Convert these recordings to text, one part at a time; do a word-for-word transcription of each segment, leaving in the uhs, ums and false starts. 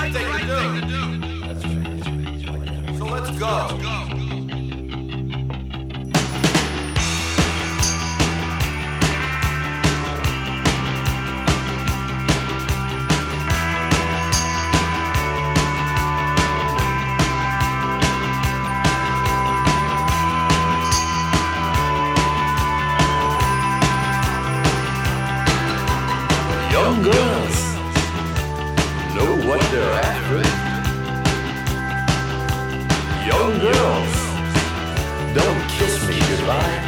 right thing to do. That's right. So let's go. Young girls know what they're after. Young girls, don't kiss me goodbye.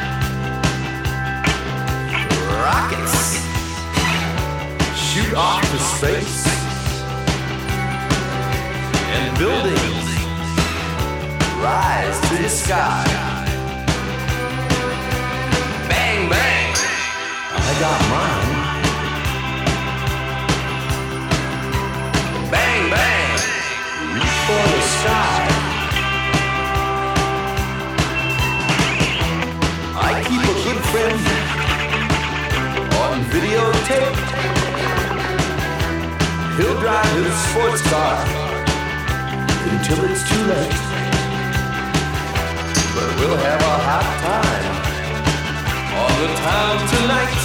Rockets shoot off to space, and buildings rise to the sky. Bang, bang, I got mine. Bang, bang, reach for the sky. I keep a good friend on videotape. He'll drive his sports car until it's too late. But we'll have a hot time on the town tonight.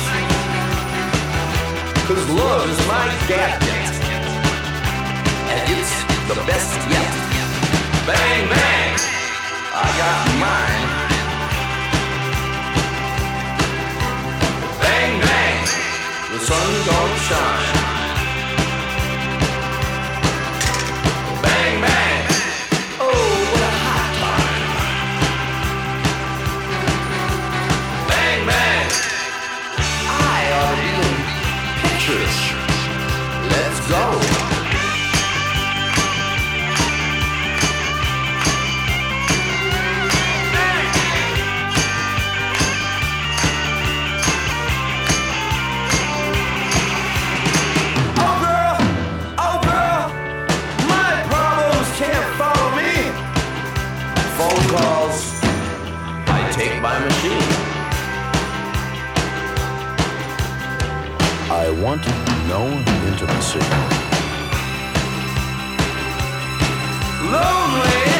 'Cause love is my gadget, and it's the best yet. Bang, bang, I got mine. Bang, bang, the sun's gonna shine. Bang, bang, oh, what a hot time. Bang, bang, I ought to be in pictures. Let's go. Phone calls, I take my machine. I want no intimacy. Lonely.